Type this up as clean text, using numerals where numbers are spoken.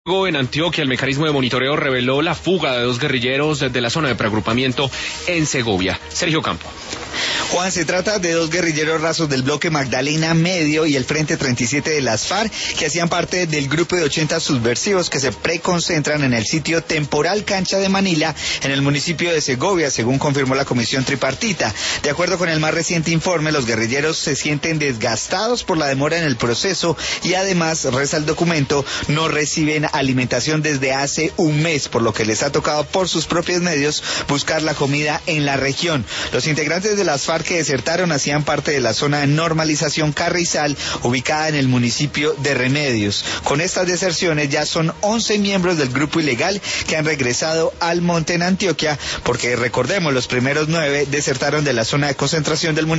En Antioquia, el mecanismo de monitoreo reveló la fuga de 2 guerrilleros de la zona de preagrupamiento en Segovia. Sergio Campo. Juan, se trata de 2 guerrilleros rasos del bloque Magdalena Medio y el Frente 37 de las FARC, que hacían parte del grupo de 80 subversivos que se preconcentran en el sitio temporal Cancha de Manila, en el municipio de Segovia, según confirmó la comisión tripartita. De acuerdo con el más reciente informe, los guerrilleros se sienten desgastados por la demora en el proceso y además, reza el documento, no reciben alimentación desde hace un mes, por lo que les ha tocado por sus propios medios buscar la comida en la región. Los integrantes de las FARC que desertaron hacían parte de la zona de normalización Carrizal, ubicada en el municipio de Remedios. Con estas deserciones ya son 11 miembros del grupo ilegal que han regresado al monte en Antioquia, porque recordemos, los primeros 9 desertaron de la zona de concentración del municipio.